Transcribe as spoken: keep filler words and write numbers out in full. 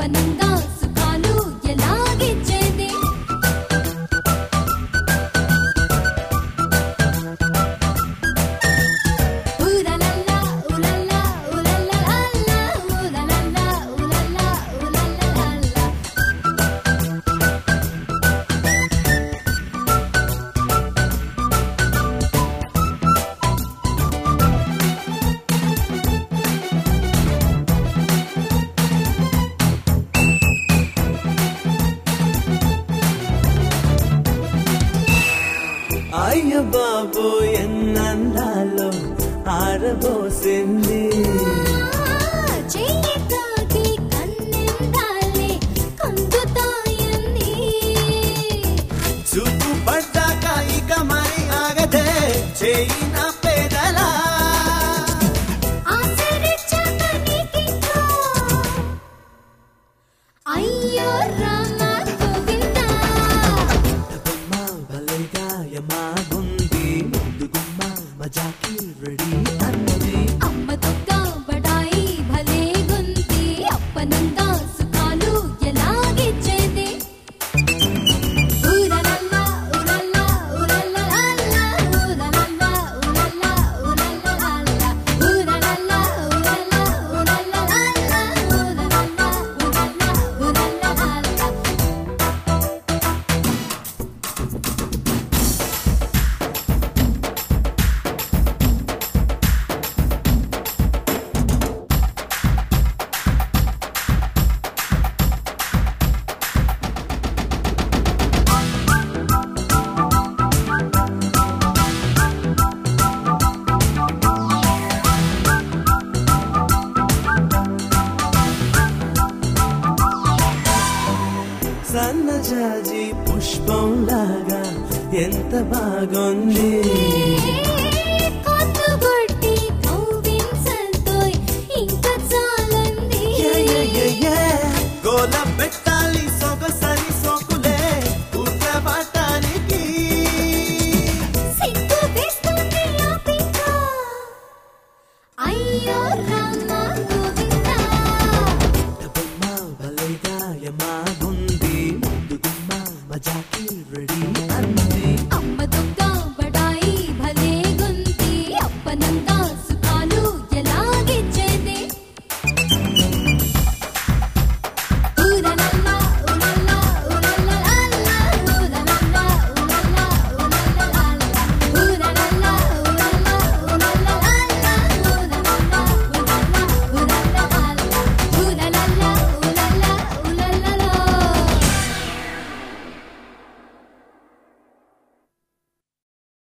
అప్పనంగా సుఖాలు ఎలాగిచ్చేది ఊరలల్లా ఊరల్లా ఊరల్లల్లా ఊరలల్లా ఊరల్లా ఊరల్లల్లా అయ్య బాబు ఎన్నందాలో ఆరబోసింది చెయ్యి తాకి కన్నెందాలే కందుతాయంది చూపు పడ్డాక ఇక మరి ఆగదే చేయి నా పేదలా ఆశరిచ్చాక నీకింకా అయ్యో రామ గోవిందా బొమ్మ భలేగా యమాగుంది ముందుగుమ్మ మజాకి రెడీ అన్నది అమ్మ దొక్క బడాయి భలే గుంది అప్పనంగా సుఖాలు ఎలాగిచ్చేది ఊరలల్లా ఊరల్లా ఊరల్లల్లా ఊరలల్లా ఊరల్లా ఊరల్లల్లా ఊరలల్లా ఊరల్లా ఊరల్లల్లా ఊరలల్లా ఊరల్లా ఊరల్లల్లా సన్నజాజి పుష్పంలాగా ఎంత బాగుంది